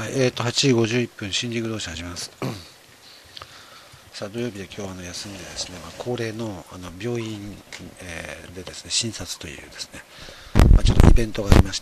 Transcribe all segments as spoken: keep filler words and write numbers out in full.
はい、えーと、はちじごじゅういっぷん、新宿同士始めます。さあ、土曜日で今日はあの休みでですね、まあ、恒例の、あの病院、えーでですね、診察というですね、まあ、ちょっとイベントがありまして、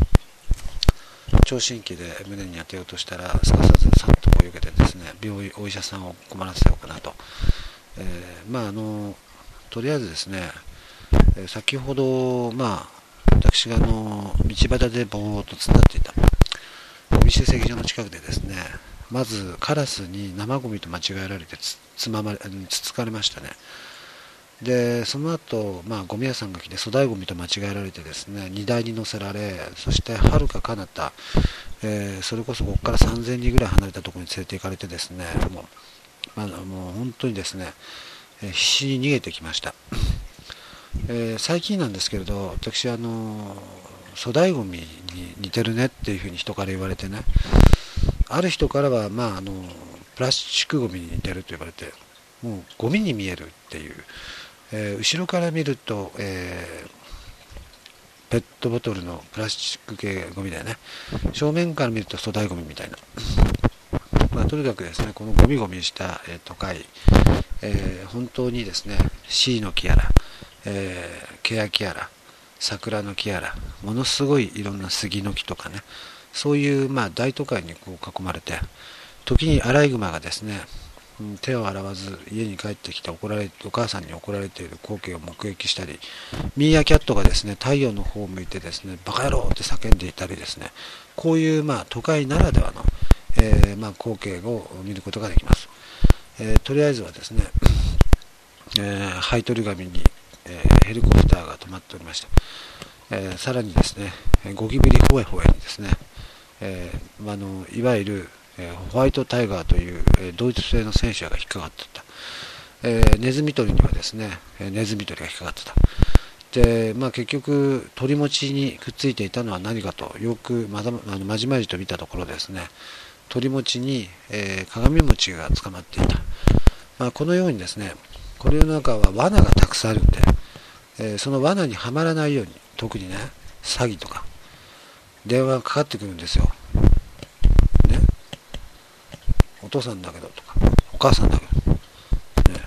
聴診器で胸に当てようとしたら、すかさずさっとこう避けてですね、病院、お医者さんを困らせようかなと。えー、まあ、あの、とりあえずですね、えー、先ほど、まあ、私があの道端でぼーっと突っ立っていたゴミ集積所の近くでですね、まずカラスに生ゴミと間違えられて つ, つ, ままれつつかれましたね。でその後、まあゴミ屋さんが来て粗大ゴミと間違えられてですね、荷台に乗せられ、そしてはるか彼方、えー、それこそここからさんぜん里ぐらい離れたところに連れて行かれてですね、もう、まあ、もう本当にですね、えー、必死に逃げてきました。えー、最近なんですけれど、私あの粗大ゴミに似てるねっていうふうに人から言われてね、ある人からは、まあ、あのプラスチックゴミに似てると言われて、もうゴミに見えるっていう、えー、後ろから見ると、えー、ペットボトルのプラスチック系ゴミだよね、正面から見ると粗大ゴミみたいな、まあ、とにかくですね、このゴミゴミした、えー、都会、えー、本当にですね、シイの木やら、えー、ケヤキやら桜の木やら、ものすごいいろんな杉の木とかね、そういう、まあ、大都会にこう囲まれて、時にアライグマがですね、うん、手を洗わず家に帰ってきて怒られお母さんに怒られている光景を目撃したり、ミーアキャットがですね、太陽の方を向いてですね、バカ野郎って叫んでいたりですね、こういう、まあ、都会ならではの、えーまあ、光景を見ることができます。えー、とりあえずはですね、えー、ハイトリガミに、えー、ヘリコプターが止まっておりました。えー、さらにですね、ゴキブリホエホエにですね、えー、あのいわゆる、えー、ホワイトタイガーという、えー、ドイツ製の戦車が引っかかっていた、えー、ネズミ捕りにはですね、ネズミ捕りが引っかかってた。で、まあ、結局鳥持ちにくっついていたのは何かと、よくまだあのまじまじと見たところですね、鳥持ちに、えー、鏡餅が捕まっていた。まあ、このようにですね、この世の中は罠がたくさんあるんで、えー、その罠にはまらないように、特にね、詐欺とか電話がかかってくるんですよ、ね、お父さんだけどとかお母さんだけど、ね、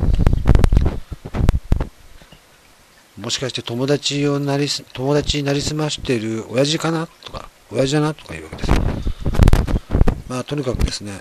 もしかして友達をなりす友達になりすましている親父かなとか親父だなとかいうわけですよ。まあとにかくですね、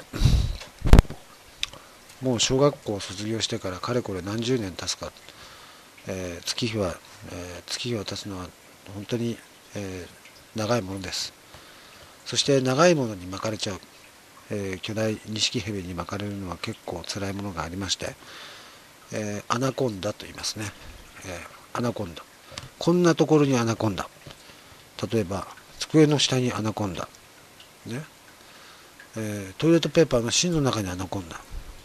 もう小学校を卒業してからかれこれ何十年経つか、えー、月日は、えー、月日を経つのは本当に、えー、長いものです。そして長いものに巻かれちゃう、えー、巨大ニシキヘビに巻かれるのは結構辛いものがありまして、えー、アナコンダと言いますね、えー、アナコンダ、こんなところにアナコンダ、例えば机の下にアナコンダ、ね、えー、トイレットペーパーの芯の中にアナコンダ。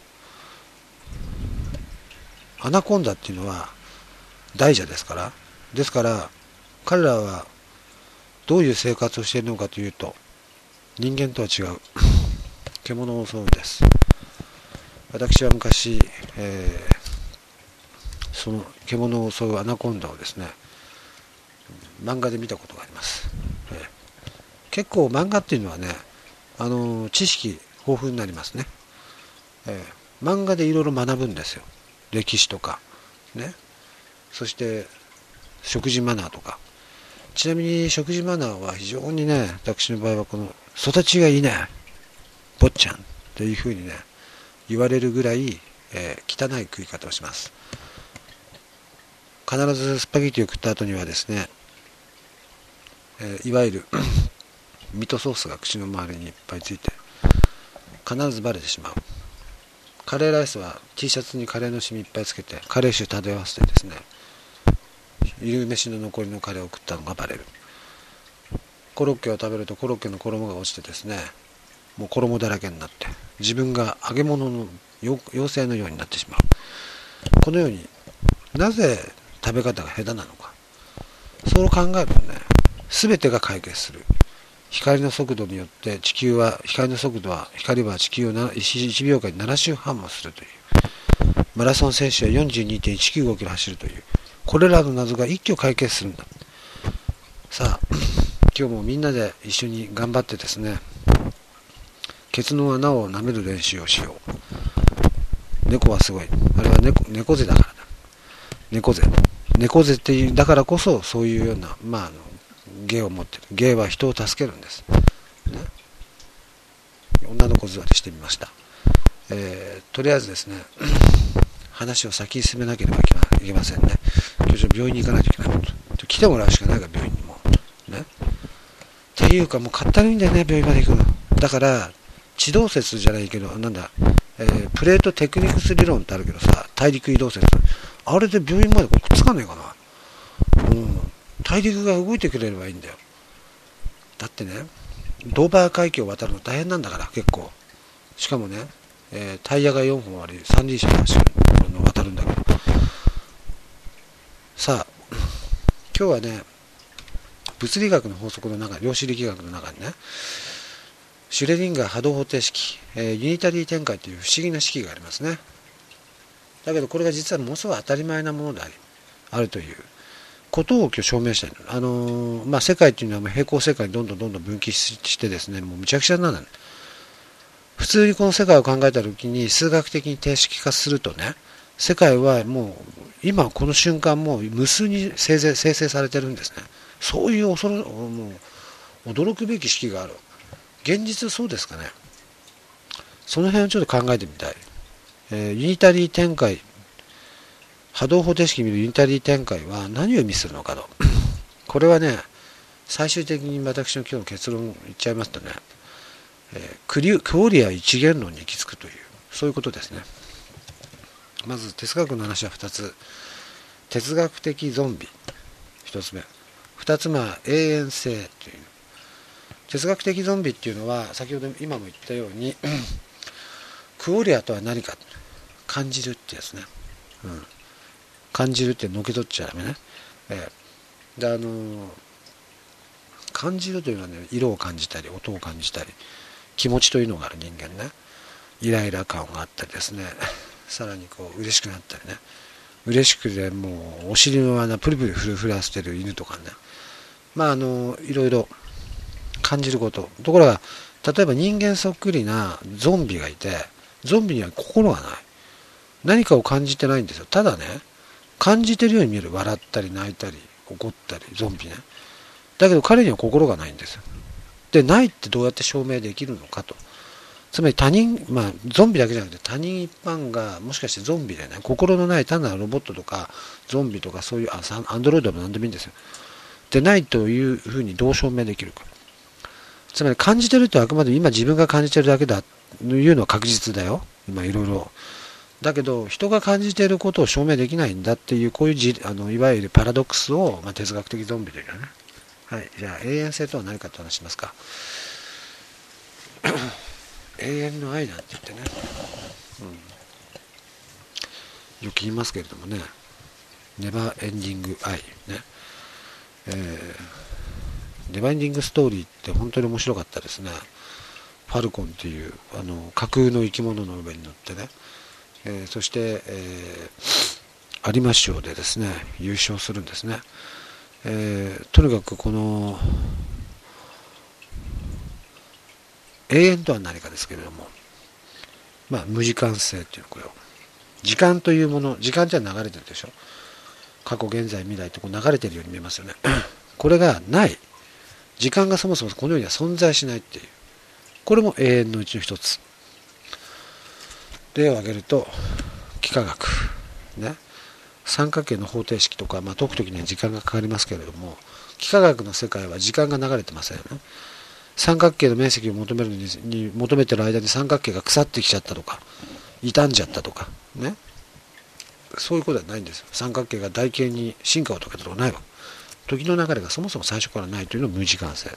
アナコンダっていうのは大蛇ですから、ですから彼らはどういう生活をしているのかというと、人間とは違う獣を襲うんです。私は昔、えー、その獣を襲うアナコンダをですね、漫画で見たことがあります。えー、結構漫画っていうのはね、あのー、知識豊富になりますね。えー、漫画でいろいろ学ぶんですよ。歴史とかね、そして食事マナーとか。ちなみに食事マナーは非常にね、私の場合はこの育ちがいいね、坊ちゃんというふうにね言われるぐらい、えー、汚い食い方をします。必ずスパゲティを食った後にはですね、えー、いわゆるミートソースが口の周りにいっぱいついて必ずバレてしまう。カレーライスは T シャツにカレーのシミいっぱいつけてカレー臭漂わせてですね、夕飯の残りのカレーを食ったのがバレる。コロッケを食べるとコロッケの衣が落ちてですね、もう衣だらけになって自分が揚げ物の妖精のようになってしまう。このようになぜ食べ方が下手なのか、そう考えるとね、全てが解決する。光の速度によって地球は光の速度は光は地球をいちびょうかんになな周半もするという。マラソン選手は よんじゅうにてんいちきゅうごキロ走るという、これらの謎が一挙解決するんだ。さあ今日もみんなで一緒に頑張ってですね、 ケツの穴を舐める練習をしよう。猫はすごい。あれは猫、猫背だからだ。猫背。猫背っていう、だからこそそういうような、まあ、あの芸を持ってる。芸は人を助けるんです。ね、女の子座りしてみました。えー、とりあえずですね、話を先に進めなければいけませんね。今日病院に行かないといけないと。来てもらうしかないから、病院にも。ね。っていうか、もうかったるいんだよね、病院まで行くの。だから、地動説じゃないけど、なんだ、えー、プレートテクニクス理論ってあるけどさ、大陸移動説。あれで病院までくっつかねえかな。うん。大陸が動いてくれればいいんだよ。だってね、ドーバー海峡を渡るの大変なんだから、結構。しかもね、えー、タイヤがよんほんあり、三輪車が走るの渡るんだけど。さあ、今日はね、物理学の法則の中、量子力学の中にね、シュレディンガー波動方程式、えー、ユニタリー展開という不思議な式がありますね。だけどこれが実はものすごい当たり前なものであり、あるということを今日証明したい。あのー、まあ、世界っていうのは平行世界にどんどんどんどん分岐してですね、もうむちゃくちゃになる。普通にこの世界を考えたときに数学的に定式化するとね、世界はもう今この瞬間もう無数に生成、生成されてるんですね。そういう恐ろもう驚くべき式がある。現実そうですかね。その辺をちょっと考えてみたい。えー、ユニタリー展開、波動方程式見るユニタリー展開は何を意味するのかと。これはね、最終的に私の今日の結論を言っちゃいますとね、えー、クリクオリア一元論に行き着くという、そういうことですね。まず哲学の話はふたつ。哲学的ゾンビ、ひとつめ。ふたつめは永遠性という。哲学的ゾンビっていうのは、先ほど今も言ったように、クオリアとは何か、感じるってやつね。うん、感じるってのけ取っちゃダメね。えー、であのー、感じるというのはね、色を感じたり、音を感じたり、気持ちというのがある人間ね。イライラ感があったりですね。さらにこう嬉しくなったりね。嬉しくてもうお尻の穴プリプリフルフラしてる犬とかね。まああのいろいろ感じること。ところが例えば人間そっくりなゾンビがいて、ゾンビには心がない。何かを感じてないんですよ。ただね、感じてるように見える。笑ったり泣いたり怒ったり、ゾンビね。だけど彼には心がないんですよ。で、ないってどうやって証明できるのかと。つまり他人、まあゾンビだけじゃなくて他人一般がもしかしてゾンビでね、心のない単なるロボットとかゾンビとかそういう、あ、アンドロイドも何でもいいんですよ。でないというふうにどう証明できるか。つまり感じてるってあくまで今自分が感じてるだけだというのは確実だよ。今いろいろ。だけど人が感じていることを証明できないんだっていう、こういうじあのいわゆるパラドックスを、まあ、哲学的ゾンビというね。はい、じゃあ永遠性とは何かと話しますか。永遠の愛なんて言ってね、うん、よく言いますけれどもね、ネバーエンディング愛ね、えー、ネバーエンディングストーリーって本当に面白かったですね。ファルコンっていうあの架空の生き物の上に乗ってね、えー、そして、えー、有馬賞でですね優勝するんですね。えー、とにかくこの永遠とは何かですけれども、まあ無時間性っていうのこれを時間というもの、時間じゃ流れてるでしょ。過去現在未来ってこう流れてるように見えますよね。これがない、時間がそもそもこの世には存在しないっていう、これも永遠のうちの一つ。例を挙げると幾何学ね、三角形の方程式とか、まあ、解くときには時間がかかりますけれども、幾何学の世界は時間が流れてませんよね。三角形の面積を求めるにに求めてる間に三角形が腐ってきちゃったとか傷んじゃったとかね、そういうことはないんですよ。三角形が台形に進化を遂げたとかないわ。時の流れがそもそも最初からないというのは無時間性。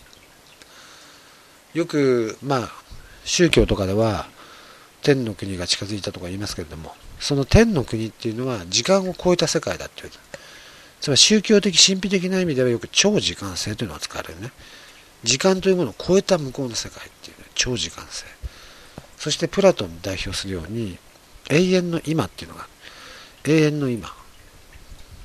よくまあ宗教とかでは天の国が近づいたとか言いますけれども、その天の国っていうのは時間を超えた世界だっていう。つまり宗教的神秘的な意味ではよく超時間性というのが使われるね。時間というものを超えた向こうの世界っていう、ね、超時間性。そしてプラトンを代表するように永遠の今っていうのが、永遠の今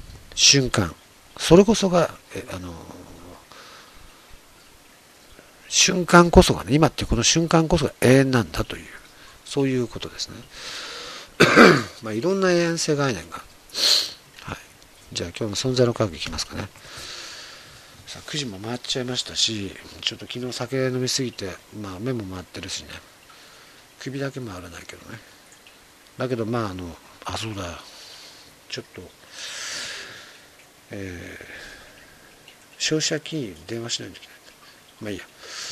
瞬間、それこそがえあの瞬間こそがね、今ってこの瞬間こそが永遠なんだという、そういうことですね。まあいろんな永遠性概念が、はい、じゃあ今日の存在の科学いきますかね。さあくじも回っちゃいましたし、ちょっと昨日酒飲みすぎて、まあ目も回ってるしね、首だけ回らないけどね。だけどまああのあそうだ、ちょっと、えー、消費者金融に電話しないといけない。まあいいや。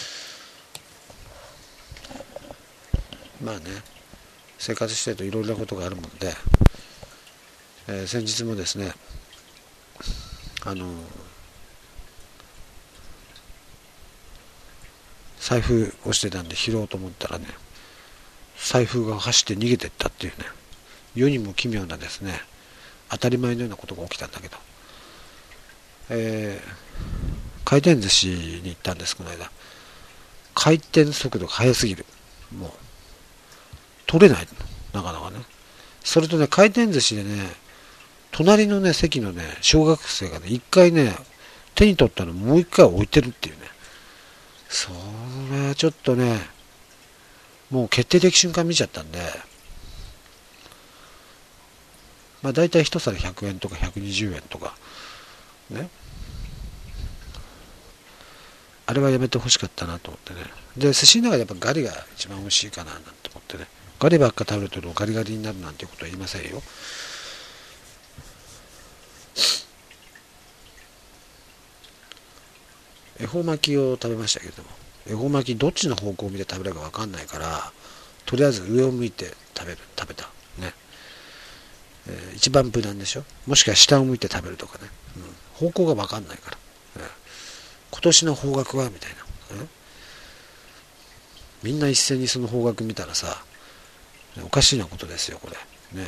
まあね、生活してるといろいろなことがあるもんで、えー、先日もですね、あの財布をしてたんで拾おうと思ったらね、財布が走って逃げてったっていうね、世にも奇妙なですね、当たり前のようなことが起きたんだけど、えー、回転寿司に行ったんです、この間。回転速度が速すぎる。もう、取れないの、なかなかね。それとね、回転寿司でね、隣のね、席のね、小学生がね、一回ね、手に取ったのもう一回置いてるっていうね。それはちょっとね、もう決定的瞬間見ちゃったんで、まあ大体一皿ひゃくえんとかひゃくにじゅうえんとか、ね。あれはやめてほしかったなと思ってね。で、寿司の中でやっぱガリが一番美味しいかななんて思ってね。ガリばっか食べるとガリガリになるなんていうことは言いませんよ。恵方巻きを食べましたけれども、恵方巻きどっちの方向を見て食べるか分かんないから、とりあえず上を向いて食べる、食べた。ね。えー、一番無難でしょ。もしくは下を向いて食べるとかね。うん、方向が分かんないから。えー、今年の方角はみたいな。えー、みんな一斉にその方角見たらさ、おかしいなことですよ、これ。ね。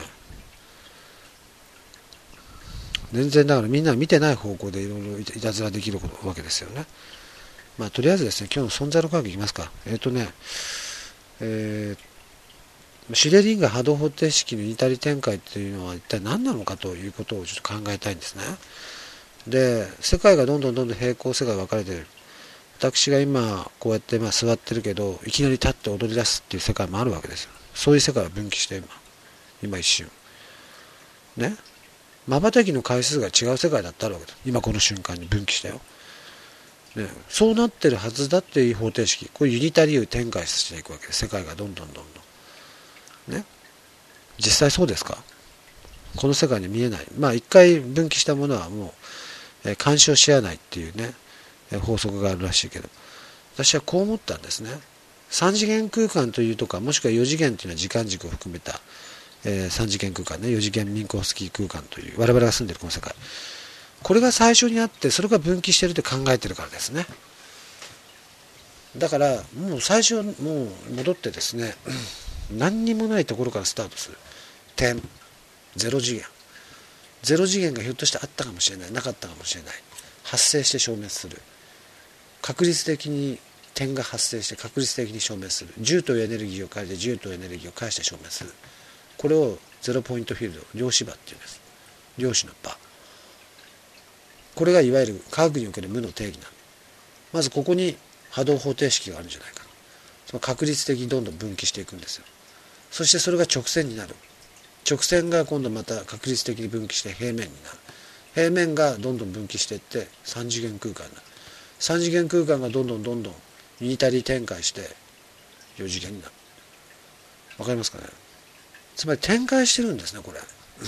全然だからみんな見てない方向でいろいろいたずらできるわけですよね。まあとりあえずですね、今日の存在の科学いきますか。えっ、ー、とね、えー、シュレディンガー波動方程式のユニタリ展開というのは一体何なのかということをちょっと考えたいんですね。で、世界がどんどんどんどん平行世界分かれている。私が今こうやってまあ座ってるけど、いきなり立って踊り出すっていう世界もあるわけですよ。そういう世界は分岐して今、今一瞬。ね。瞬きの回数が違う世界だったわけです。今この瞬間に分岐したよ。ね、そうなってるはずだっていう方程式、これユニタリーを展開していくわけです。世界がどんどんどんどん。ね。実際そうですか？この世界に見えない。まあ一回分岐したものはもう、えー、干渉し合わないっていうね、えー、法則があるらしいけど、私はこう思ったんですね。さん次元空間というとか、もしくはよ次元というのは時間軸を含めた、えー、さん次元空間ね、よ次元ミンコフスキー空間という我々が住んでいるこの世界、これが最初にあって、それが分岐していると考えているからですね。だからもう最初もう戻ってですね、何にもないところからスタートする。点、ゼロ次元、ゼロ次元がひょっとしてあったかもしれない、なかったかもしれない、発生して消滅する。確率的に点が発生して確率的に消滅する。じゅうというエネルギーを返してじゅうというエネルギーを返して消滅する。これをゼロポイントフィールド、量子場っていうんです。量子の場。これがいわゆる科学における無の定義なの。まずここに波動方程式があるんじゃないか。その確率的にどんどん分岐していくんですよ。そしてそれが直線になる。直線が今度また確率的に分岐して平面になる。平面がどんどん分岐していってさん次元空間になる。さん次元空間がどんどんどんどんユニタリー展開してよ次元になる。わかりますかね？つまり展開してるんですね、これ。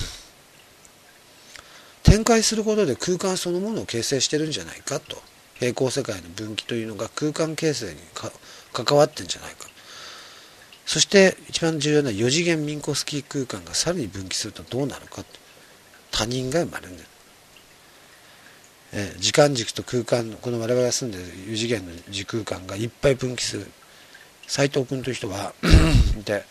展開することで空間そのものを形成してるんじゃないかと。平行世界の分岐というのが空間形成にか関わってんじゃないか。そして一番重要なよ次元ミンコフスキー空間がさらに分岐するとどうなるか。他人が生まれるんだよ。えー、時間軸と空間のこの我々が住んでいるよ次元の時空間がいっぱい分岐する。斉藤君という人はで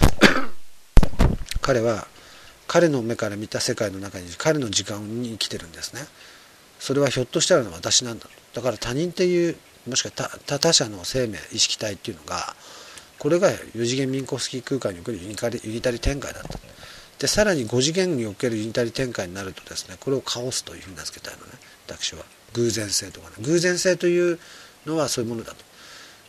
彼は彼の目から見た世界の中に彼の時間に生きてるんですね。それはひょっとしたら私なんだ。だから他人っていうもしくは他他者の生命意識体っていうのがこれがよ次元ミンコフスキー空間におけるユニタリユニタリ展開だった。でさらにご次元におけるユニタリ展開になるとですね、これをカオスというふうに名付けたいのね、私は。偶然性とかね、偶然性というのはそういうものだと。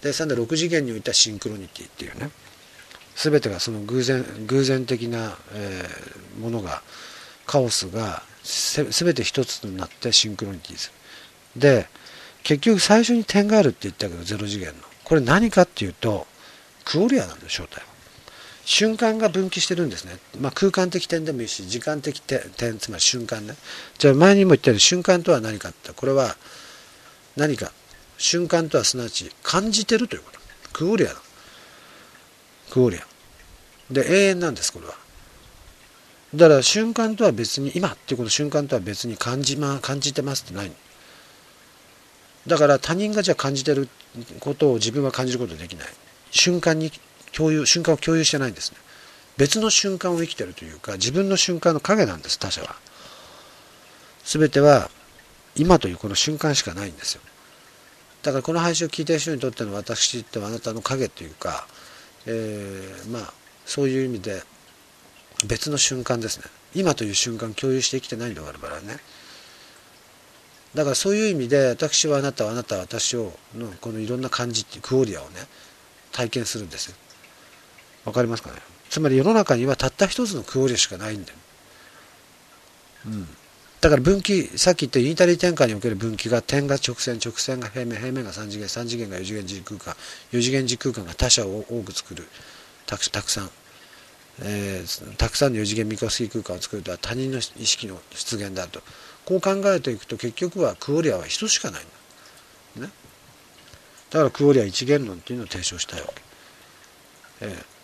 でさんでろく次元においてはシンクロニティっていうね、全てがその偶然偶然的な、えー、ものがカオスがすべて一つになってシンクロニティする。で結局最初に点があるって言ったけどゼロ次元のこれ何かっていうとクオリアなんだよ正体は。瞬間が分岐してるんですね。まあ、空間的点でもいいし時間的点つまり瞬間ね。じゃあ前にも言ったように瞬間とは何かってこれは何か瞬間とはすなわち感じてるということ。クオリアだ。クオリアで永遠なんですこれは。だから瞬間とは別に今っていうこと瞬間とは別に感じま感じてますってない。だから他人がじゃあ感じてることを自分は感じることができない。瞬間に共有瞬間を共有してないんですね。別の瞬間を生きてるというか自分の瞬間の影なんです。他者は全ては今というこの瞬間しかないんですよ。だからこの配信を聞いている人にとっての私ってあなたの影というか、えー、まあそういう意味で別の瞬間ですね。今という瞬間を共有して生きてないんだ我々はね。だからそういう意味で私はあなたはあなたは私をのこのいろんな感じっていうクオリアをね体験するんですよ。わかりますかね。つまり世の中にはたった一つのクオリアしかないんだよ、うん、だから分岐さっき言ったユニタリー展開における分岐が点が直線直線が平面平面が三次元三次元が四次元時空間四次元時空間が他者を多く作るたく、たくさん、えー、たくさんの四次元ミコスキー空間を作るとは他人の意識の出現であるとこう考えていくと結局はクオリアは一つしかないんだ、ね、だからクオリア一元論っていうのを提唱したいわけ、えー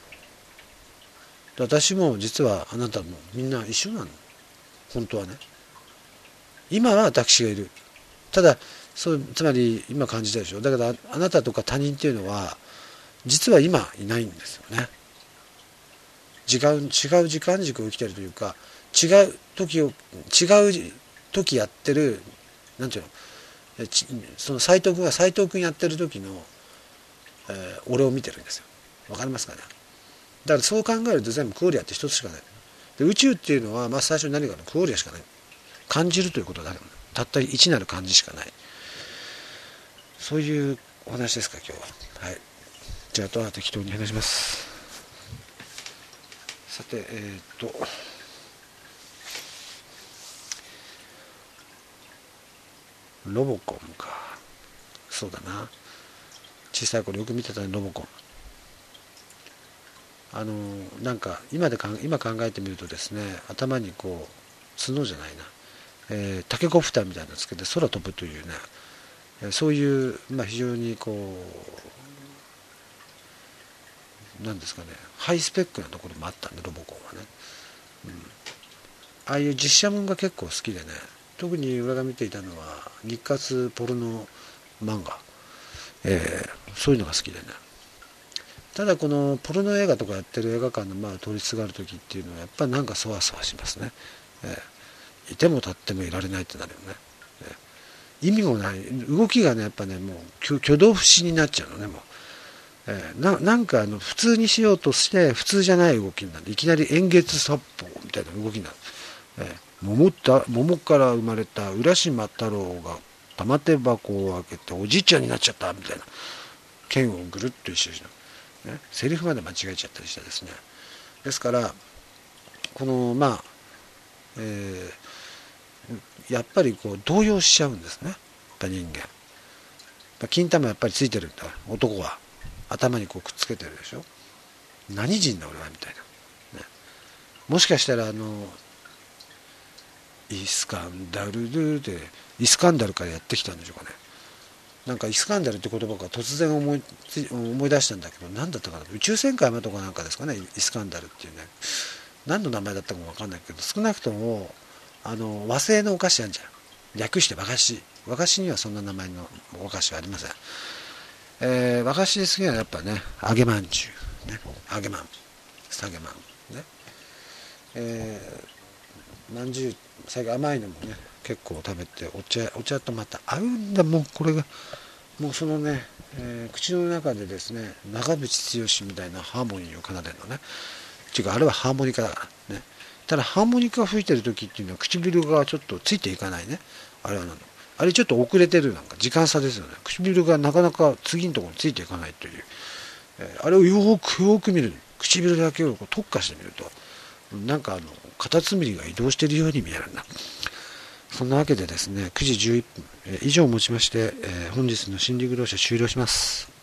私も実はあなたもみんな一緒なの本当はね。今は私がいる。ただそうつまり今感じたでしょ。だからあなたとか他人っていうのは実は今いないんですよね。違う違う時間軸を生きてるというか違う時を違う時やってるなんていうのその斎藤君は斎藤君やってる時の、えー、俺を見てるんですよ。わかりますかね。だからそう考えると全部クオリアって一つしかない。で宇宙っていうのはまず最初に何かのクオリアしかない。感じるということだけど、たった一なる感じしかない。そういうお話ですか今日は。はい。じゃああとは適当に話します。さてえー、っとロボコンか。そうだな。小さい頃よく見てたねロボコン。あのなんか 今でか今考えてみるとですね頭にこう角じゃないな、えー、タケコプターみたいなのつけて空飛ぶというね、えー、そういう、まあ、非常にこうなんですかねハイスペックなところもあったんでロボコンはね、うん、ああいう実写もんが結構好きでね特に俺が見ていたのは日活ポルノ漫画、えー、そういうのが好きでねただこのポルノ映画とかやってる映画館のまあ通りすがる時っていうのはやっぱりなんかそわそわしますね、えー、いても立ってもいられないってなるよね、えー、意味もない動きがねやっぱねもう挙動不審になっちゃうのねもう、えー、な, なんかあの普通にしようとして普通じゃない動きになるいきなり円月殺法みたいな動きになる、えー、桃, た桃から生まれた浦島太郎が玉手箱を開けておじいちゃんになっちゃったみたいな剣をぐるっと一周しなね、セリフまで間違えちゃったりしてですねですからこのまあ、えー、やっぱりこう動揺しちゃうんですねやっぱ人間金玉やっぱりついてるんだ男は頭にこうくっつけてるでしょ何人だ俺はみたいな、ね、もしかしたらあのイスカンダルルーでイスカンダルからやってきたんでしょうかねなんかイスカンダルって言葉が突然思い思い出したんだけど何だったかな宇宙戦艦ヤマトかなんかですかねイスカンダルっていうね何の名前だったかも分かんないけど少なくともあの和製のお菓子あるじゃん略して和菓子和菓子にはそんな名前のお菓子はありません、えー、和菓子で好きなのはやっぱね揚げまんじゅうね揚げまん下げまんねえー、まんじゅう最近甘いのもね結構食べてお茶お茶とまた合うんだもうこれがもうそのね、えー、口の中でですね長渕剛みたいなハーモニーを奏でるのね違うあれはハーモニカだからねただハーモニカを吹いてる時っていうのは唇がちょっとついていかないねあれはなのあれちょっと遅れてる、なんか時間差ですよね。唇がなかなか次のところについていかないという、えーあれをよーくよーく見る、唇だけをこう特化してみると、なんかあのカタツムリが移動しているように見えるな。そんなわけでですね、くじじゅういっぷん以上をもちまして、えー本日の心理グローシャ終了します。